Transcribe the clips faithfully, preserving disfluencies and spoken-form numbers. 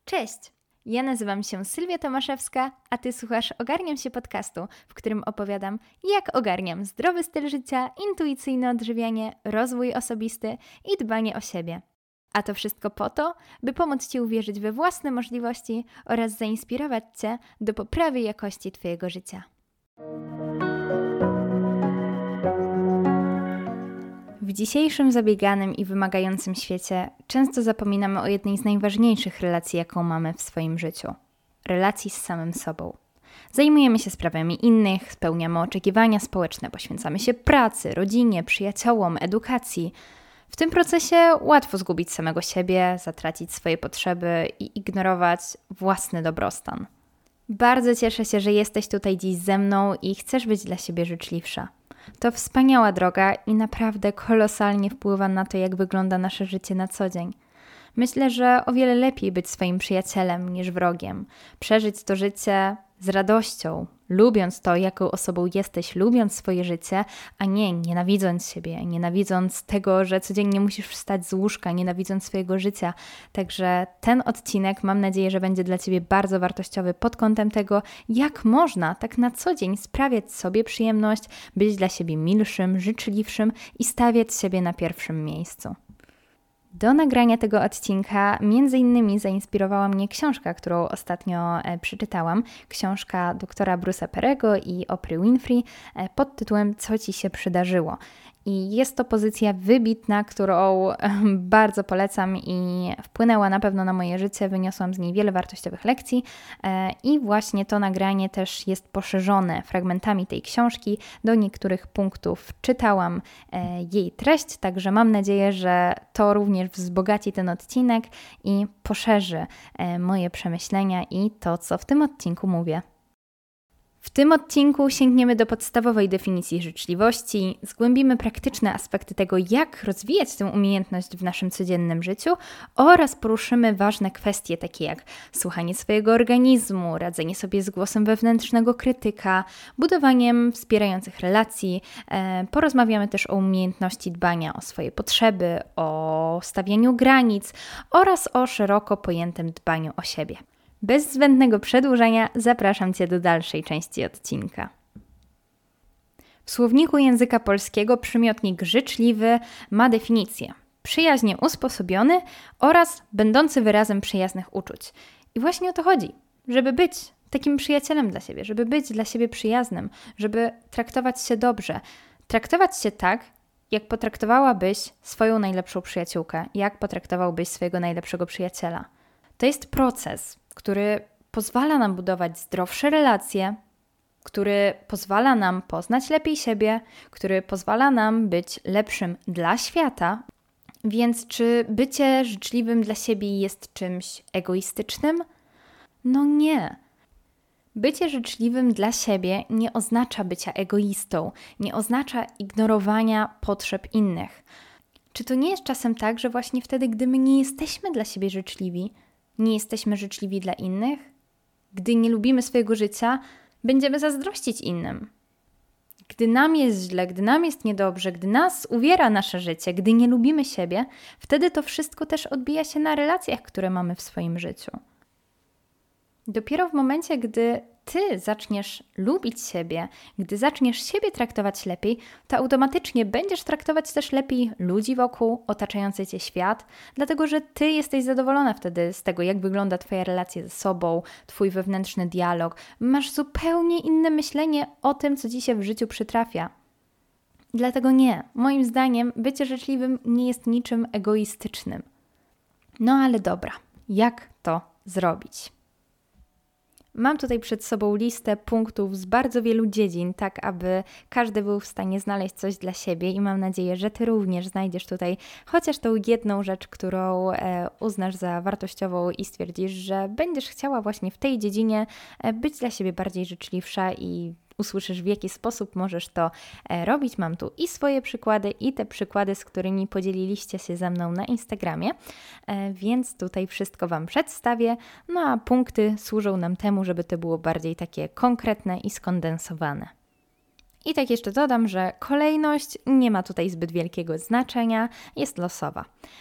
Cześć! Ja nazywam się Sylwia Tomaszewska, a Ty słuchasz Ogarniam się podcastu, w którym opowiadam, jak ogarniam zdrowy styl życia, intuicyjne odżywianie, rozwój osobisty i dbanie o siebie. A to wszystko po to, by pomóc Ci uwierzyć we własne możliwości oraz zainspirować Cię do poprawy jakości Twojego życia. W dzisiejszym zabieganym i wymagającym świecie często zapominamy o jednej z najważniejszych relacji, jaką mamy w swoim życiu. Relacji z samym sobą. Zajmujemy się sprawami innych, spełniamy oczekiwania społeczne, poświęcamy się pracy, rodzinie, przyjaciołom, edukacji. W tym procesie łatwo zgubić samego siebie, zatracić swoje potrzeby i ignorować własny dobrostan. Bardzo cieszę się, że jesteś tutaj dziś ze mną i chcesz być dla siebie życzliwsza. To wspaniała droga i naprawdę kolosalnie wpływa na to, jak wygląda nasze życie na co dzień. Myślę, że o wiele lepiej być swoim przyjacielem niż wrogiem. Przeżyć to życie z radością, lubiąc to, jaką osobą jesteś, lubiąc swoje życie, a nie nienawidząc siebie, nienawidząc tego, że codziennie musisz wstać z łóżka, nienawidząc swojego życia. Także ten odcinek mam nadzieję, że będzie dla Ciebie bardzo wartościowy pod kątem tego, jak można tak na co dzień sprawiać sobie przyjemność, być dla siebie milszym, życzliwszym i stawiać siebie na pierwszym miejscu. Do nagrania tego odcinka między innymi zainspirowała mnie książka, którą ostatnio e, przeczytałam. Książka doktora Bruce'a Perego i Oprah Winfrey e, pod tytułem Co Ci się przydarzyło? I jest to pozycja wybitna, którą e, bardzo polecam i wpłynęła na pewno na moje życie. Wyniosłam z niej wiele wartościowych lekcji e, i właśnie to nagranie też jest poszerzone fragmentami tej książki. Do niektórych punktów czytałam e, jej treść, także mam nadzieję, że to również wzbogaci ten odcinek i poszerzy e, moje przemyślenia i to, co w tym odcinku mówię. W tym odcinku sięgniemy do podstawowej definicji życzliwości, zgłębimy praktyczne aspekty tego, jak rozwijać tę umiejętność w naszym codziennym życiu oraz poruszymy ważne kwestie takie jak słuchanie swojego organizmu, radzenie sobie z głosem wewnętrznego krytyka, budowaniem wspierających relacji. Porozmawiamy też o umiejętności dbania o swoje potrzeby, o stawianiu granic oraz o szeroko pojętym dbaniu o siebie. Bez zbędnego przedłużania zapraszam Cię do dalszej części odcinka. W słowniku języka polskiego przymiotnik życzliwy ma definicję przyjaźnie usposobiony oraz będący wyrazem przyjaznych uczuć. I właśnie o to chodzi, żeby być takim przyjacielem dla siebie, żeby być dla siebie przyjaznym, żeby traktować się dobrze, traktować się tak, jak potraktowałabyś swoją najlepszą przyjaciółkę, jak potraktowałbyś swojego najlepszego przyjaciela. To jest proces, który pozwala nam budować zdrowsze relacje, który pozwala nam poznać lepiej siebie, który pozwala nam być lepszym dla świata. Więc czy bycie życzliwym dla siebie jest czymś egoistycznym? No nie. Bycie życzliwym dla siebie nie oznacza bycia egoistą, nie oznacza ignorowania potrzeb innych. Czy to nie jest czasem tak, że właśnie wtedy, gdy my nie jesteśmy dla siebie życzliwi, nie jesteśmy życzliwi dla innych? Gdy nie lubimy swojego życia, będziemy zazdrościć innym. Gdy nam jest źle, gdy nam jest niedobrze, gdy nas uwiera nasze życie, gdy nie lubimy siebie, wtedy to wszystko też odbija się na relacjach, które mamy w swoim życiu. Dopiero w momencie, gdy Ty zaczniesz lubić siebie, gdy zaczniesz siebie traktować lepiej, to automatycznie będziesz traktować też lepiej ludzi wokół, otaczający Cię świat, dlatego że Ty jesteś zadowolona wtedy z tego, jak wygląda Twoja relacja ze sobą, Twój wewnętrzny dialog. Masz zupełnie inne myślenie o tym, co Ci się w życiu przytrafia. Dlatego nie, moim zdaniem bycie życzliwym nie jest niczym egoistycznym. No ale dobra, jak to zrobić? Mam tutaj przed sobą listę punktów z bardzo wielu dziedzin, tak aby każdy był w stanie znaleźć coś dla siebie i mam nadzieję, że Ty również znajdziesz tutaj chociaż tą jedną rzecz, którą e, uznasz za wartościową i stwierdzisz, że będziesz chciała właśnie w tej dziedzinie e, być dla siebie bardziej życzliwsza i usłyszysz, w jaki sposób możesz to e, robić. Mam tu i swoje przykłady, i te przykłady, z którymi podzieliliście się ze mną na Instagramie, e, więc tutaj wszystko Wam przedstawię, no a punkty służą nam temu, żeby to było bardziej takie konkretne i skondensowane. I tak jeszcze dodam, że kolejność nie ma tutaj zbyt wielkiego znaczenia, jest losowa.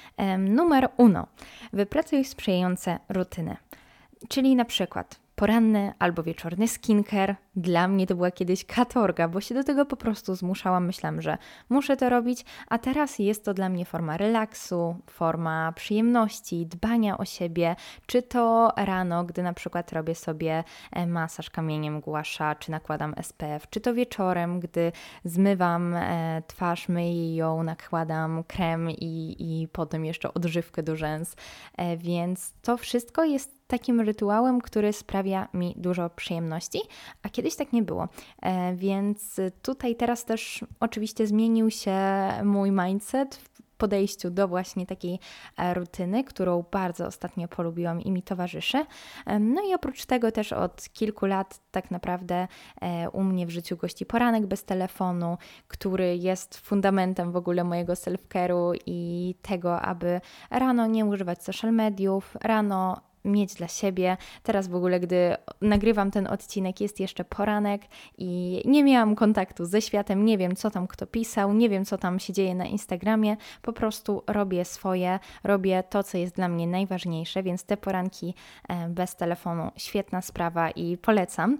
Numer uno. Wypracuj sprzyjające rutyny. Czyli na przykład poranny albo wieczorny skincare. Dla mnie to była kiedyś katorga, bo się do tego po prostu zmuszałam. Myślałam, że muszę to robić, a teraz jest to dla mnie forma relaksu, forma przyjemności, dbania o siebie. Czy to rano, gdy na przykład robię sobie masaż kamieniem guasha, czy nakładam S P F, czy to wieczorem, gdy zmywam twarz, myję ją, nakładam krem i, i potem jeszcze odżywkę do rzęs. Więc to wszystko jest takim rytuałem, który sprawia mi dużo przyjemności, a kiedyś tak nie było. E, więc tutaj teraz też oczywiście zmienił się mój mindset w podejściu do właśnie takiej rutyny, którą bardzo ostatnio polubiłam i mi towarzyszy. No i oprócz tego też od kilku lat tak naprawdę u mnie w życiu gości poranek bez telefonu, który jest fundamentem w ogóle mojego self-care'u i tego, aby rano nie używać social mediów, rano mieć dla siebie. Teraz w ogóle, gdy nagrywam ten odcinek, jest jeszcze poranek i nie miałam kontaktu ze światem, nie wiem, co tam kto pisał, nie wiem, co tam się dzieje na Instagramie, po prostu robię swoje, robię to, co jest dla mnie najważniejsze, więc te poranki bez telefonu, świetna sprawa i polecam.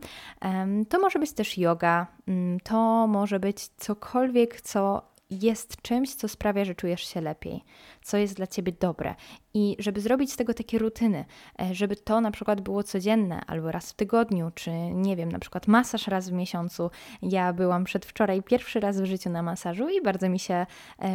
To może być też yoga, to może być cokolwiek, co jest czymś, co sprawia, że czujesz się lepiej, co jest dla Ciebie dobre. I żeby zrobić z tego takie rutyny, żeby to na przykład było codzienne albo raz w tygodniu, czy nie wiem, na przykład masaż raz w miesiącu. Ja byłam przedwczoraj pierwszy raz w życiu na masażu i bardzo mi się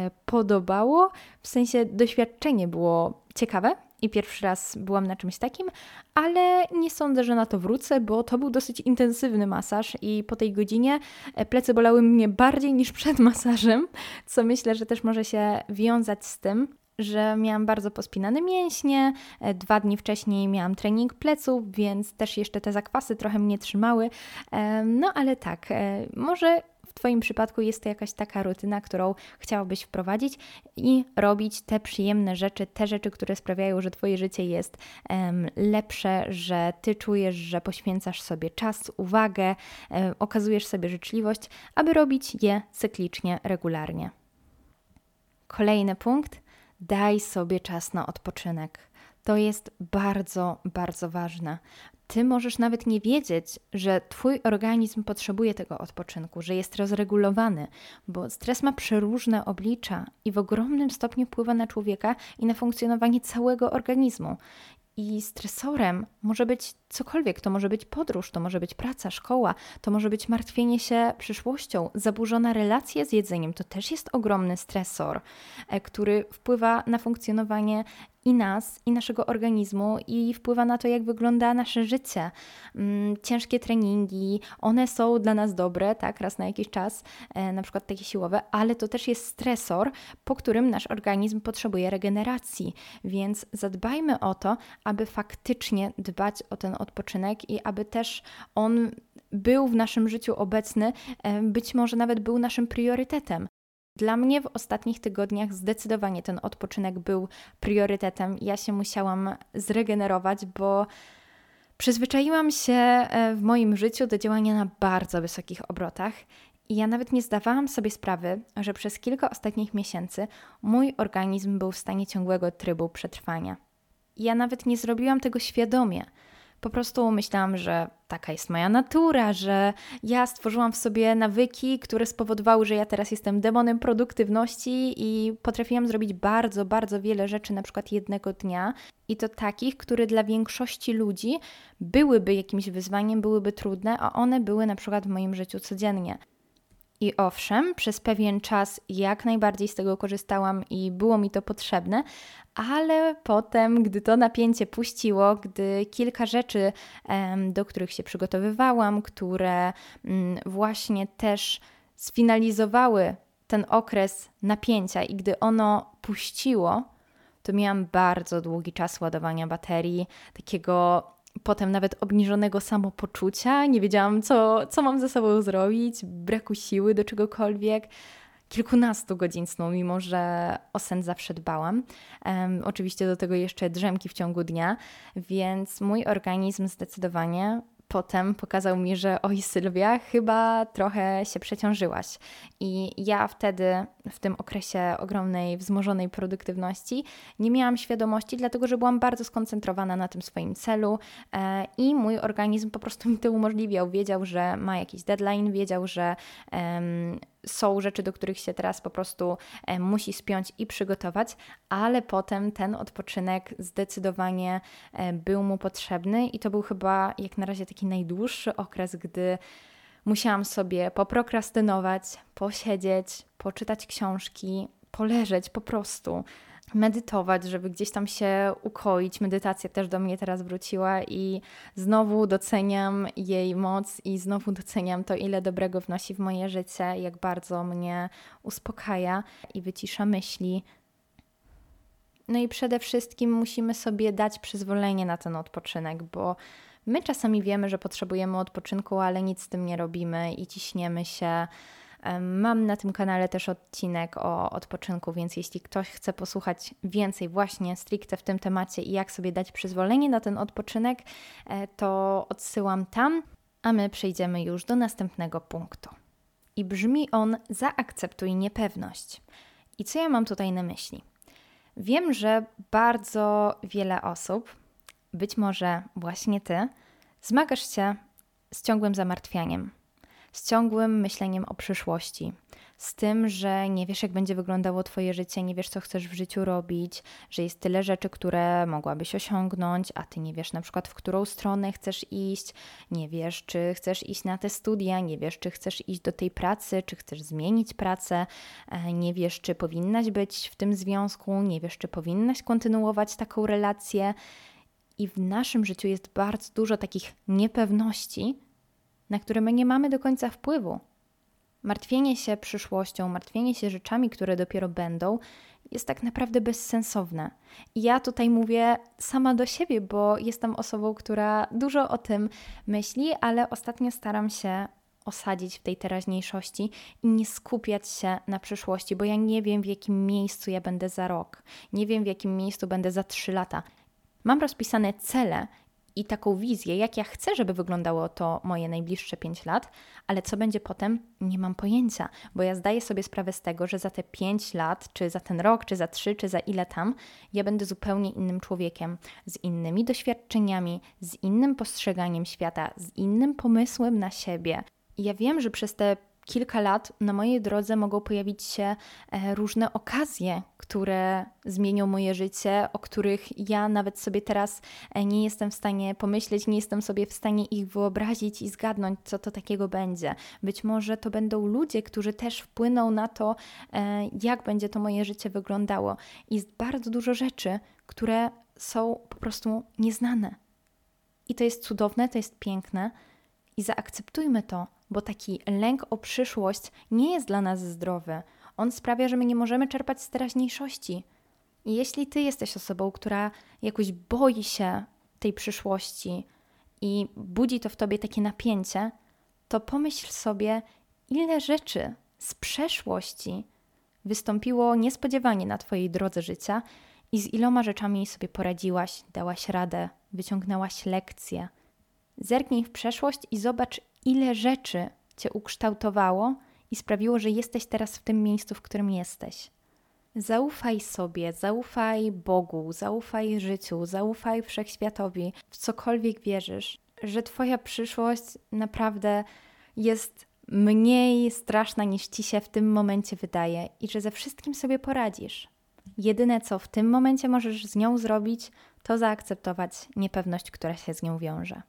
podobało, w sensie doświadczenie było ciekawe. I pierwszy raz byłam na czymś takim, ale nie sądzę, że na to wrócę, bo to był dosyć intensywny masaż i po tej godzinie plecy bolały mnie bardziej niż przed masażem, co myślę, że też może się wiązać z tym, że miałam bardzo pospinane mięśnie, dwa dni wcześniej miałam trening pleców, więc też jeszcze te zakwasy trochę mnie trzymały. No ale tak, może w Twoim przypadku jest to jakaś taka rutyna, którą chciałabyś wprowadzić i robić te przyjemne rzeczy, te rzeczy, które sprawiają, że Twoje życie jest um, lepsze, że Ty czujesz, że poświęcasz sobie czas, uwagę, um, okazujesz sobie życzliwość, aby robić je cyklicznie, regularnie. Kolejny punkt. Daj sobie czas na odpoczynek. To jest bardzo, bardzo ważne. Ty możesz nawet nie wiedzieć, że Twój organizm potrzebuje tego odpoczynku, że jest rozregulowany, bo stres ma przeróżne oblicza i w ogromnym stopniu wpływa na człowieka i na funkcjonowanie całego organizmu. I stresorem może być cokolwiek, to może być podróż, to może być praca, szkoła, to może być martwienie się przyszłością, zaburzona relacja z jedzeniem, to też jest ogromny stresor, który wpływa na funkcjonowanie i nas, i naszego organizmu i wpływa na to, jak wygląda nasze życie. Ciężkie treningi, one są dla nas dobre, tak, raz na jakiś czas, na przykład takie siłowe, ale to też jest stresor, po którym nasz organizm potrzebuje regeneracji, więc zadbajmy o to, aby faktycznie dbać o ten odpoczynek i aby też on był w naszym życiu obecny, być może nawet był naszym priorytetem. Dla mnie w ostatnich tygodniach zdecydowanie ten odpoczynek był priorytetem. Ja się musiałam zregenerować, bo przyzwyczaiłam się w moim życiu do działania na bardzo wysokich obrotach i ja nawet nie zdawałam sobie sprawy, że przez kilka ostatnich miesięcy mój organizm był w stanie ciągłego trybu przetrwania. Ja nawet nie zrobiłam tego świadomie. Po prostu myślałam, że taka jest moja natura, że ja stworzyłam w sobie nawyki, które spowodowały, że ja teraz jestem demonem produktywności i potrafiłam zrobić bardzo, bardzo wiele rzeczy na przykład jednego dnia i to takich, które dla większości ludzi byłyby jakimś wyzwaniem, byłyby trudne, a one były na przykład w moim życiu codziennie. I owszem, przez pewien czas jak najbardziej z tego korzystałam i było mi to potrzebne, ale potem, gdy to napięcie puściło, gdy kilka rzeczy, do których się przygotowywałam, które właśnie też sfinalizowały ten okres napięcia i gdy ono puściło, to miałam bardzo długi czas ładowania baterii, takiego potem nawet obniżonego samopoczucia, nie wiedziałam, co, co mam ze sobą zrobić, braku siły do czegokolwiek. Kilkunastu godzin snu, mimo że o sen zawsze dbałam. Um, oczywiście do tego jeszcze drzemki w ciągu dnia, więc mój organizm zdecydowanie potem pokazał mi, że oj Sylwia, chyba trochę się przeciążyłaś. I ja wtedy, w tym okresie ogromnej, wzmożonej produktywności, nie miałam świadomości, dlatego że byłam bardzo skoncentrowana na tym swoim celu e, i mój organizm po prostu mi to umożliwiał. Wiedział, że ma jakiś deadline, wiedział, że em, są rzeczy, do których się teraz po prostu e, musi spiąć i przygotować, ale potem ten odpoczynek zdecydowanie e, był mu potrzebny i to był chyba jak na razie taki najdłuższy okres, gdy musiałam sobie poprokrastynować, posiedzieć, poczytać książki, poleżeć po prostu, medytować, żeby gdzieś tam się ukoić. Medytacja też do mnie teraz wróciła i znowu doceniam jej moc i znowu doceniam to, ile dobrego wnosi w moje życie, jak bardzo mnie uspokaja i wycisza myśli. No i przede wszystkim musimy sobie dać przyzwolenie na ten odpoczynek, bo my czasami wiemy, że potrzebujemy odpoczynku, ale nic z tym nie robimy i ciśniemy się. Mam na tym kanale też odcinek o odpoczynku, więc jeśli ktoś chce posłuchać więcej właśnie stricte w tym temacie i jak sobie dać przyzwolenie na ten odpoczynek, to odsyłam tam, a my przejdziemy już do następnego punktu. I brzmi on: zaakceptuj niepewność. I co ja mam tutaj na myśli? Wiem, że bardzo wiele osób, być może właśnie Ty, zmagasz się z ciągłym zamartwianiem, z ciągłym myśleniem o przyszłości, z tym, że nie wiesz, jak będzie wyglądało Twoje życie, nie wiesz, co chcesz w życiu robić, że jest tyle rzeczy, które mogłabyś osiągnąć, a Ty nie wiesz na przykład, w którą stronę chcesz iść, nie wiesz, czy chcesz iść na te studia, nie wiesz, czy chcesz iść do tej pracy, czy chcesz zmienić pracę, nie wiesz, czy powinnaś być w tym związku, nie wiesz, czy powinnaś kontynuować taką relację. I w naszym życiu jest bardzo dużo takich niepewności, na które my nie mamy do końca wpływu. Martwienie się przyszłością, martwienie się rzeczami, które dopiero będą, jest tak naprawdę bezsensowne. I ja tutaj mówię sama do siebie, bo jestem osobą, która dużo o tym myśli, ale ostatnio staram się osadzić w tej teraźniejszości i nie skupiać się na przyszłości, bo ja nie wiem, w jakim miejscu ja będę za rok. Nie wiem, w jakim miejscu będę za trzy lata. Mam rozpisane cele i taką wizję, jak ja chcę, żeby wyglądało to moje najbliższe pięć lat, ale co będzie potem, nie mam pojęcia, bo ja zdaję sobie sprawę z tego, że za te pięć lat, czy za ten rok, czy za trzy, czy za ile tam, ja będę zupełnie innym człowiekiem, z innymi doświadczeniami, z innym postrzeganiem świata, z innym pomysłem na siebie. I ja wiem, że przez te kilka lat na mojej drodze mogą pojawić się różne okazje, które zmienią moje życie, o których ja nawet sobie teraz nie jestem w stanie pomyśleć, nie jestem sobie w stanie ich wyobrazić i zgadnąć, co to takiego będzie. Być może to będą ludzie, którzy też wpłyną na to, jak będzie to moje życie wyglądało. Jest bardzo dużo rzeczy, które są po prostu nieznane. I to jest cudowne, to jest piękne i zaakceptujmy to, bo taki lęk o przyszłość nie jest dla nas zdrowy. On sprawia, że my nie możemy czerpać z teraźniejszości. I jeśli Ty jesteś osobą, która jakoś boi się tej przyszłości i budzi to w Tobie takie napięcie, to pomyśl sobie, ile rzeczy z przeszłości wystąpiło niespodziewanie na Twojej drodze życia i z iloma rzeczami sobie poradziłaś, dałaś radę, wyciągnęłaś lekcje. Zerknij w przeszłość i zobacz, ile rzeczy Cię ukształtowało i sprawiło, że jesteś teraz w tym miejscu, w którym jesteś. Zaufaj sobie, zaufaj Bogu, zaufaj życiu, zaufaj Wszechświatowi, w cokolwiek wierzysz, że Twoja przyszłość naprawdę jest mniej straszna, niż Ci się w tym momencie wydaje i że ze wszystkim sobie poradzisz. Jedyne, co w tym momencie możesz z nią zrobić, to zaakceptować niepewność, która się z nią wiąże.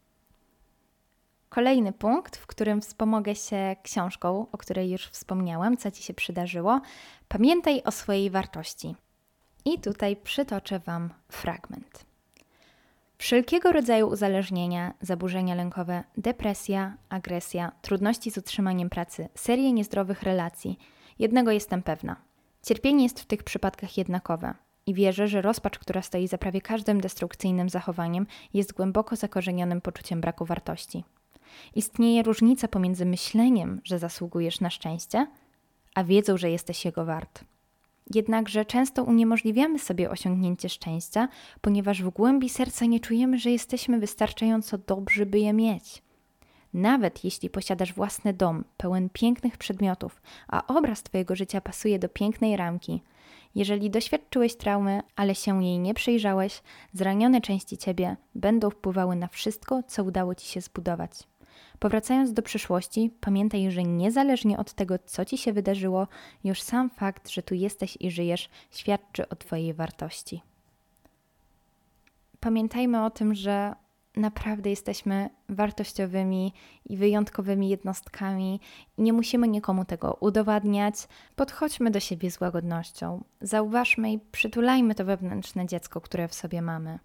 Kolejny punkt, w którym wspomogę się książką, o której już wspomniałam, co Ci się przydarzyło. Pamiętaj o swojej wartości. I tutaj przytoczę Wam fragment. Wszelkiego rodzaju uzależnienia, zaburzenia lękowe, depresja, agresja, trudności z utrzymaniem pracy, serie niezdrowych relacji. Jednego jestem pewna. Cierpienie jest w tych przypadkach jednakowe. I wierzę, że rozpacz, która stoi za prawie każdym destrukcyjnym zachowaniem, jest głęboko zakorzenionym poczuciem braku wartości. Istnieje różnica pomiędzy myśleniem, że zasługujesz na szczęście, a wiedzą, że jesteś jego wart. Jednakże często uniemożliwiamy sobie osiągnięcie szczęścia, ponieważ w głębi serca nie czujemy, że jesteśmy wystarczająco dobrzy, by je mieć. Nawet jeśli posiadasz własny dom, pełen pięknych przedmiotów, a obraz Twojego życia pasuje do pięknej ramki, jeżeli doświadczyłeś traumy, ale się jej nie przyjrzałeś, zranione części Ciebie będą wpływały na wszystko, co udało Ci się zbudować. Powracając do przyszłości, pamiętaj, że niezależnie od tego, co Ci się wydarzyło, już sam fakt, że tu jesteś i żyjesz, świadczy o Twojej wartości. Pamiętajmy o tym, że naprawdę jesteśmy wartościowymi i wyjątkowymi jednostkami i nie musimy nikomu tego udowadniać. Podchodźmy do siebie z łagodnością, zauważmy i przytulajmy to wewnętrzne dziecko, które w sobie mamy.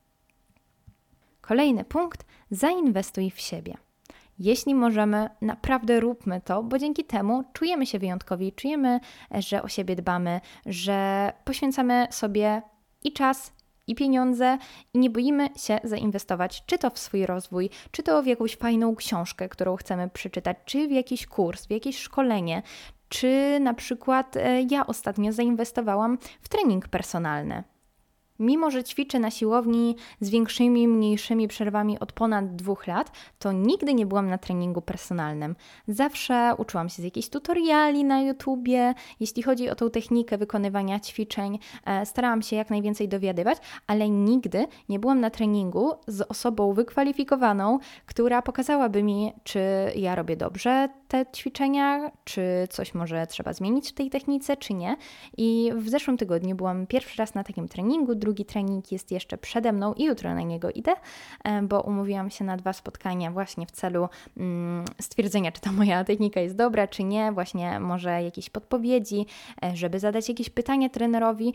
Kolejny punkt: zainwestuj w siebie. Jeśli możemy, naprawdę róbmy to, bo dzięki temu czujemy się wyjątkowi, czujemy, że o siebie dbamy, że poświęcamy sobie i czas, i pieniądze i nie boimy się zainwestować, czy to w swój rozwój, czy to w jakąś fajną książkę, którą chcemy przeczytać, czy w jakiś kurs, w jakieś szkolenie, czy na przykład ja ostatnio zainwestowałam w trening personalny. Mimo że ćwiczę na siłowni z większymi, mniejszymi przerwami od ponad dwóch lat, to nigdy nie byłam na treningu personalnym. Zawsze uczyłam się z jakichś tutoriali na YouTubie. Jeśli chodzi o tą technikę wykonywania ćwiczeń, e, starałam się jak najwięcej dowiadywać, ale nigdy nie byłam na treningu z osobą wykwalifikowaną, która pokazałaby mi, czy ja robię dobrze te ćwiczenia, czy coś może trzeba zmienić w tej technice, czy nie. I w zeszłym tygodniu byłam pierwszy raz na takim treningu, drugi trening jest jeszcze przede mną i jutro na niego idę, bo umówiłam się na dwa spotkania właśnie w celu mm, stwierdzenia, czy ta moja technika jest dobra, czy nie, właśnie może jakieś podpowiedzi, żeby zadać jakieś pytania trenerowi.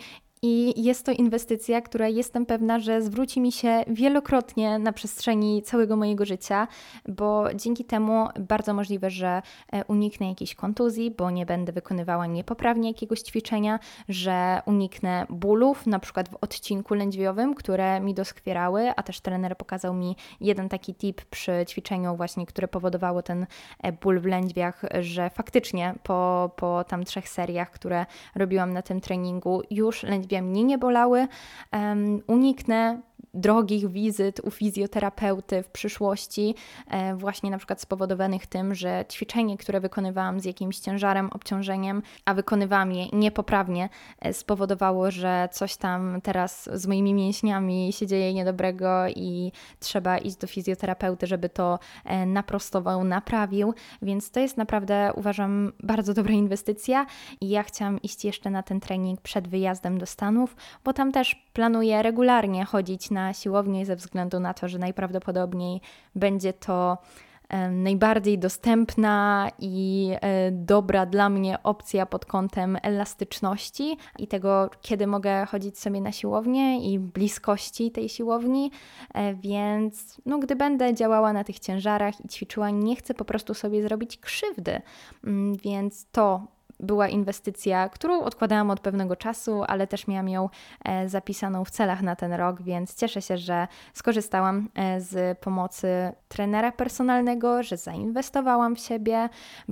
I jest to inwestycja, która jestem pewna, że zwróci mi się wielokrotnie na przestrzeni całego mojego życia, bo dzięki temu bardzo możliwe, że uniknę jakiejś kontuzji, bo nie będę wykonywała niepoprawnie jakiegoś ćwiczenia, że uniknę bólów, na przykład w odcinku lędźwiowym, które mi doskwierały, a też trener pokazał mi jeden taki tip przy ćwiczeniu właśnie, które powodowało ten ból w lędźwiach, że faktycznie po, po tam trzech seriach, które robiłam na tym treningu, już lędźwie mnie nie bolały, um, uniknę drogich wizyt u fizjoterapeuty w przyszłości, e, właśnie na przykład spowodowanych tym, że ćwiczenie, które wykonywałam z jakimś ciężarem, obciążeniem, a wykonywałam je niepoprawnie, e, spowodowało, że coś tam teraz z moimi mięśniami się dzieje niedobrego i trzeba iść do fizjoterapeuty, żeby to e, naprostował, naprawił, więc to jest naprawdę, uważam, bardzo dobra inwestycja i ja chciałam iść jeszcze na ten trening przed wyjazdem do Stanów, bo tam też planuję regularnie chodzić na na siłownię ze względu na to, że najprawdopodobniej będzie to e, najbardziej dostępna i e, dobra dla mnie opcja pod kątem elastyczności i tego, kiedy mogę chodzić sobie na siłownię i bliskości tej siłowni, e, więc no, gdy będę działała na tych ciężarach i ćwiczyła, nie chcę po prostu sobie zrobić krzywdy, mm, więc to była inwestycja, którą odkładałam od pewnego czasu, ale też miałam ją e, zapisaną w celach na ten rok, więc cieszę się, że skorzystałam e, z pomocy trenera personalnego, że zainwestowałam w siebie,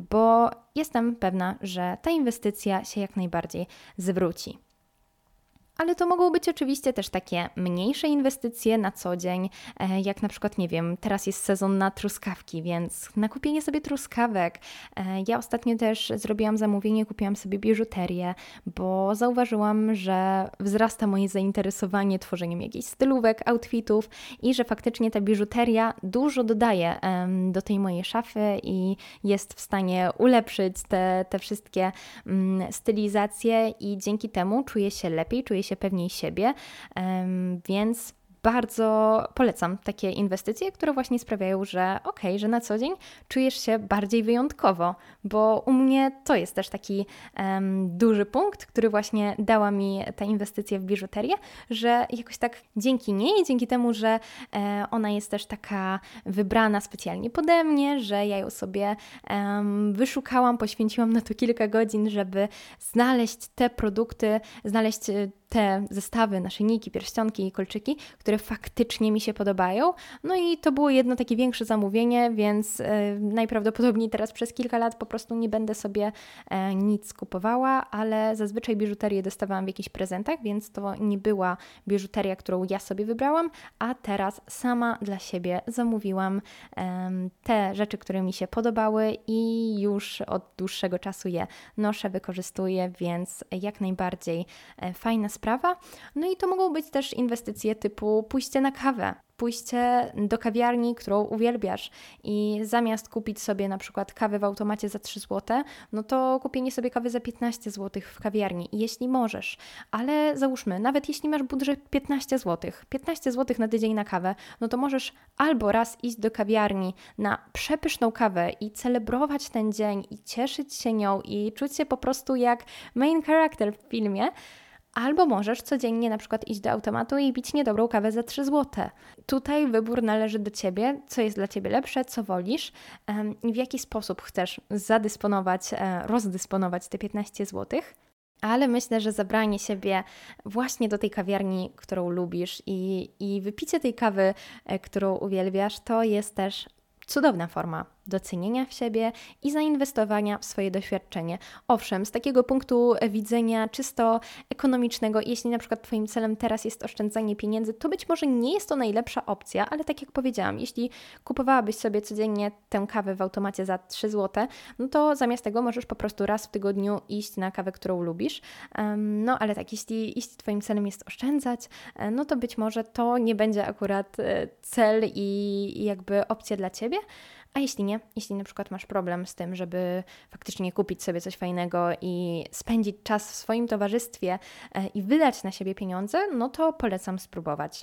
bo jestem pewna, że ta inwestycja się jak najbardziej zwróci. Ale to mogą być oczywiście też takie mniejsze inwestycje na co dzień, jak na przykład, nie wiem, teraz jest sezon na truskawki, więc na kupienie sobie truskawek. Ja ostatnio też zrobiłam zamówienie, kupiłam sobie biżuterię, bo zauważyłam, że wzrasta moje zainteresowanie tworzeniem jakichś stylówek, outfitów i że faktycznie ta biżuteria dużo dodaje do tej mojej szafy i jest w stanie ulepszyć te, te wszystkie stylizacje i dzięki temu czuję się lepiej, czuję się pewniej siebie, więc bardzo polecam takie inwestycje, które właśnie sprawiają, że okej, że na co dzień czujesz się bardziej wyjątkowo, bo u mnie to jest też taki um, duży punkt, który właśnie dała mi ta inwestycja w biżuterię, że jakoś tak dzięki niej, dzięki temu, że e, ona jest też taka wybrana specjalnie pode mnie, że ja ją sobie um, wyszukałam, poświęciłam na to kilka godzin, żeby znaleźć te produkty, znaleźć te zestawy, naszyjniki, pierścionki i kolczyki, które faktycznie mi się podobają. No i to było jedno takie większe zamówienie, więc e, najprawdopodobniej teraz przez kilka lat po prostu nie będę sobie e, nic kupowała, ale zazwyczaj biżuterię dostawałam w jakichś prezentach, więc to nie była biżuteria, którą ja sobie wybrałam, a teraz sama dla siebie zamówiłam e, te rzeczy, które mi się podobały i już od dłuższego czasu je noszę, wykorzystuję, więc jak najbardziej e, fajna sprawa. No i to mogą być też inwestycje typu pójście na kawę, pójście do kawiarni, którą uwielbiasz i zamiast kupić sobie na przykład kawę w automacie za trzy złote, no to kupienie sobie kawy za piętnaście złotych w kawiarni, jeśli możesz. Ale załóżmy, nawet jeśli masz budżet piętnaście złotych, piętnaście złotych na tydzień na kawę, no to możesz albo raz iść do kawiarni na przepyszną kawę i celebrować ten dzień i cieszyć się nią i czuć się po prostu jak main character w filmie, albo możesz codziennie na przykład iść do automatu i pić niedobrą kawę za trzy złote. Tutaj wybór należy do Ciebie, co jest dla Ciebie lepsze, co wolisz i w jaki sposób chcesz zadysponować, rozdysponować te piętnaście złotych. Ale myślę, że zabranie siebie właśnie do tej kawiarni, którą lubisz i, i wypicie tej kawy, którą uwielbiasz, to jest też cudowna forma docenienia w siebie i zainwestowania w swoje doświadczenie. Owszem, z takiego punktu widzenia czysto ekonomicznego, jeśli na przykład Twoim celem teraz jest oszczędzanie pieniędzy, to być może nie jest to najlepsza opcja, ale tak jak powiedziałam, jeśli kupowałabyś sobie codziennie tę kawę w automacie za trzy złote, no to zamiast tego możesz po prostu raz w tygodniu iść na kawę, którą lubisz. No ale tak, jeśli, jeśli Twoim celem jest oszczędzać, no to być może to nie będzie akurat cel i jakby opcja dla Ciebie. A jeśli nie, jeśli na przykład masz problem z tym, żeby faktycznie kupić sobie coś fajnego i spędzić czas w swoim towarzystwie i wydać na siebie pieniądze, no to polecam spróbować.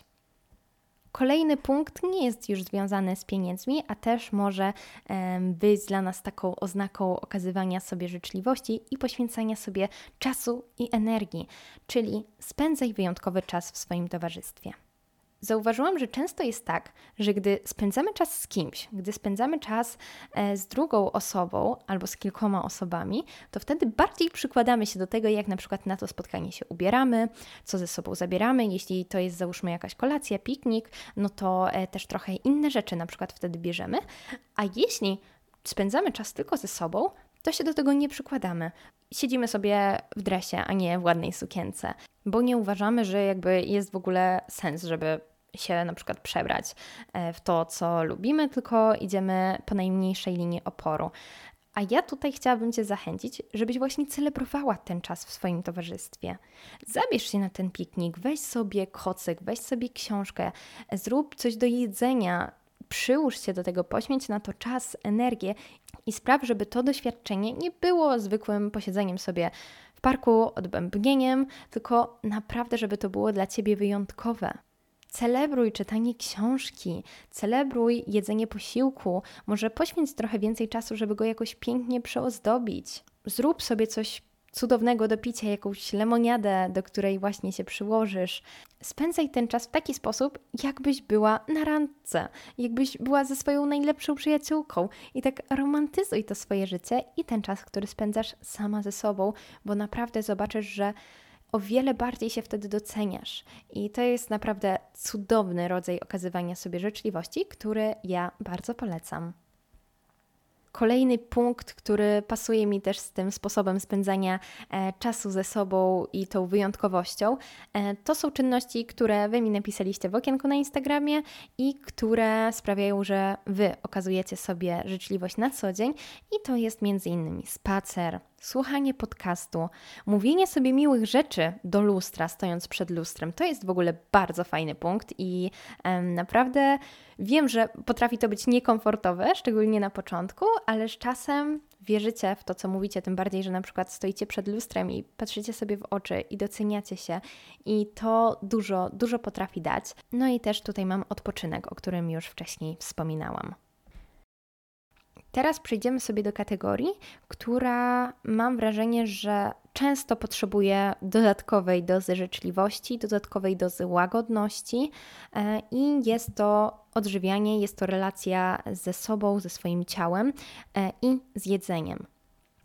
Kolejny punkt nie jest już związany z pieniędzmi, a też może być dla nas taką oznaką okazywania sobie życzliwości i poświęcania sobie czasu i energii, czyli spędzaj wyjątkowy czas w swoim towarzystwie. Zauważyłam, że często jest tak, że gdy spędzamy czas z kimś, gdy spędzamy czas z drugą osobą albo z kilkoma osobami, to wtedy bardziej przykładamy się do tego, jak na przykład na to spotkanie się ubieramy, co ze sobą zabieramy. Jeśli to jest załóżmy jakaś kolacja, piknik, no to też trochę inne rzeczy na przykład wtedy bierzemy. A jeśli spędzamy czas tylko ze sobą, to się do tego nie przykładamy. Siedzimy sobie w dresie, a nie w ładnej sukience, bo nie uważamy, że jakby jest w ogóle sens, żeby się na przykład przebrać w to, co lubimy, tylko idziemy po najmniejszej linii oporu. A ja tutaj chciałabym Cię zachęcić, żebyś właśnie celebrowała ten czas w swoim towarzystwie. Zabierz się na ten piknik, weź sobie kocyk, weź sobie książkę, zrób coś do jedzenia, przyłóż się do tego, poświęć na to czas, energię i spraw, żeby to doświadczenie nie było zwykłym posiedzeniem sobie w parku, odbębnieniem, tylko naprawdę, żeby to było dla Ciebie wyjątkowe. Celebruj czytanie książki, celebruj jedzenie posiłku, może poświęć trochę więcej czasu, żeby go jakoś pięknie przeozdobić. Zrób sobie coś cudownego do picia, jakąś lemoniadę, do której właśnie się przyłożysz. Spędzaj ten czas w taki sposób, jakbyś była na randce, jakbyś była ze swoją najlepszą przyjaciółką i tak romantyzuj to swoje życie i ten czas, który spędzasz sama ze sobą, bo naprawdę zobaczysz, że o wiele bardziej się wtedy doceniasz i to jest naprawdę cudowny rodzaj okazywania sobie życzliwości, który ja bardzo polecam. Kolejny punkt, który pasuje mi też z tym sposobem spędzania e, czasu ze sobą i tą wyjątkowością, e, to są czynności, które Wy mi napisaliście w okienku na Instagramie i które sprawiają, że Wy okazujecie sobie życzliwość na co dzień i to jest między innymi spacer, słuchanie podcastu, mówienie sobie miłych rzeczy do lustra, stojąc przed lustrem. To jest w ogóle bardzo fajny punkt i e, naprawdę wiem, że potrafi to być niekomfortowe, szczególnie na początku, ale z czasem wierzycie w to, co mówicie, tym bardziej, że na przykład stoicie przed lustrem i patrzycie sobie w oczy i doceniacie się i to dużo, dużo potrafi dać. No i też tutaj mam odpoczynek, o którym już wcześniej wspominałam. Teraz przejdziemy sobie do kategorii, która mam wrażenie, że często potrzebuje dodatkowej dozy życzliwości, dodatkowej dozy łagodności i jest to odżywianie, jest to relacja ze sobą, ze swoim ciałem i z jedzeniem.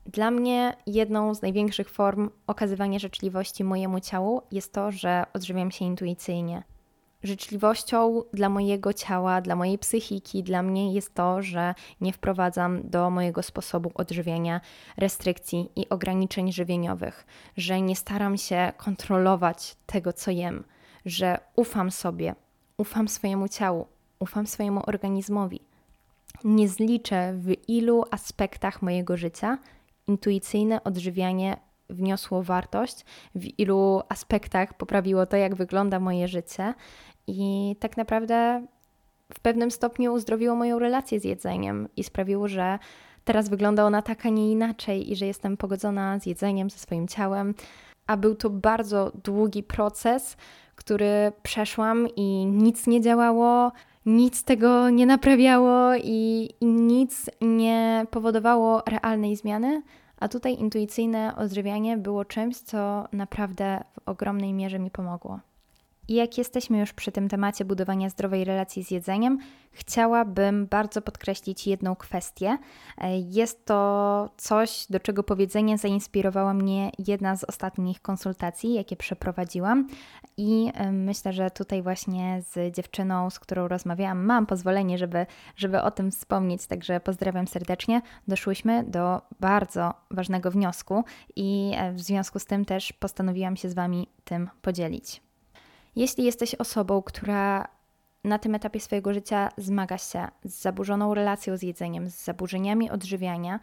Dla mnie jedną z największych form okazywania życzliwości mojemu ciału jest to, że odżywiam się intuicyjnie. Życzliwością dla mojego ciała, dla mojej psychiki, dla mnie jest to, że nie wprowadzam do mojego sposobu odżywiania restrykcji i ograniczeń żywieniowych, że nie staram się kontrolować tego, co jem, że ufam sobie, ufam swojemu ciału, ufam swojemu organizmowi. Nie zliczę, w ilu aspektach mojego życia intuicyjne odżywianie wniosło wartość, w ilu aspektach poprawiło to, jak wygląda moje życie i tak naprawdę w pewnym stopniu uzdrowiło moją relację z jedzeniem i sprawiło, że teraz wygląda ona tak, a nie inaczej i że jestem pogodzona z jedzeniem, ze swoim ciałem, a był to bardzo długi proces, który przeszłam i nic nie działało, nic tego nie naprawiało i, i nic nie powodowało realnej zmiany, a tutaj intuicyjne odżywianie było czymś, co naprawdę w ogromnej mierze mi pomogło. I jak jesteśmy już przy tym temacie budowania zdrowej relacji z jedzeniem, chciałabym bardzo podkreślić jedną kwestię. Jest to coś, do czego powiedzenia zainspirowała mnie jedna z ostatnich konsultacji, jakie przeprowadziłam i myślę, że tutaj właśnie z dziewczyną, z którą rozmawiałam, mam pozwolenie, żeby, żeby o tym wspomnieć, także pozdrawiam serdecznie. Doszłyśmy do bardzo ważnego wniosku i w związku z tym też postanowiłam się z Wami tym podzielić. Jeśli jesteś osobą, która na tym etapie swojego życia zmaga się z zaburzoną relacją z jedzeniem, z zaburzeniami odżywiania,